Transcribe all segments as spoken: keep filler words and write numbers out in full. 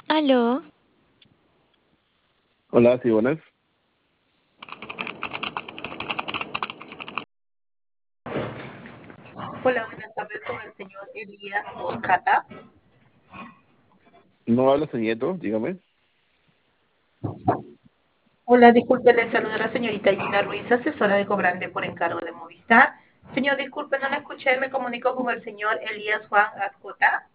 Aló, Hola, sí, buenas. Hola, buenas tardes con el señor Elías Oscata. No habla su nieto, dígame. Hola, disculpe, le saluda la señorita Gina Ruiz, asesora de cobrante por encargo de Movistar. Señor, disculpe, no la escuché, me comunico con el señor Elías Juan Ascota.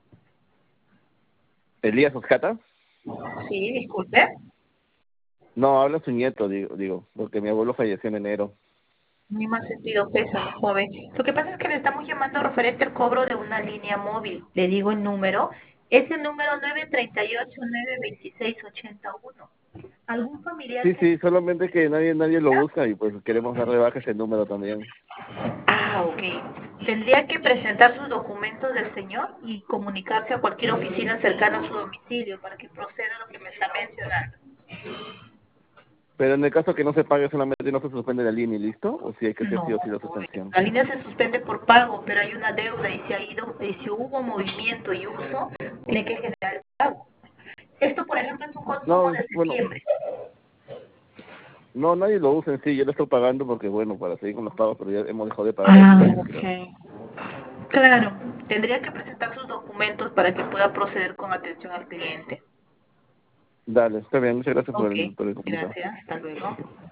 ¿Elías Oscata? Sí, disculpe. No, habla su nieto, digo, digo, porque mi abuelo falleció en enero. Ni más sentido pésame, joven. Lo que pasa es que le estamos llamando referente al cobro de una línea móvil. Le digo el número. Es el número nueve tres ocho, nueve dos seis, ocho uno. ¿Algún familiar Sí, que sí, solamente que nadie, nadie lo necesita? busca y pues queremos darle baja ese número también. Ah, ok. Tendría que presentar sus documentos del señor y comunicarse a cualquier oficina cercana a su domicilio para que proceda a lo que me está mencionando. Pero en el caso que no se pague, solamente no se suspende la línea y listo, o si hay que hacer No, sí o sí la joven. suspensión. La línea se suspende por pago, pero hay una deuda y si, ha ido, y si hubo movimiento y uso, tiene que generar el pago. Esto, por ejemplo, es un consumo No, de bueno, septiembre. no, nadie lo usa en sí, yo lo estoy pagando porque, bueno, para seguir con los pagos, pero ya hemos dejado de pagar hace Ah, un año, creo. ok. Claro, tendría que presentar sus documentos para que pueda proceder con atención al cliente. Dale, está bien, muchas gracias por Ok, el, por el comunicado. gracias. Hasta luego.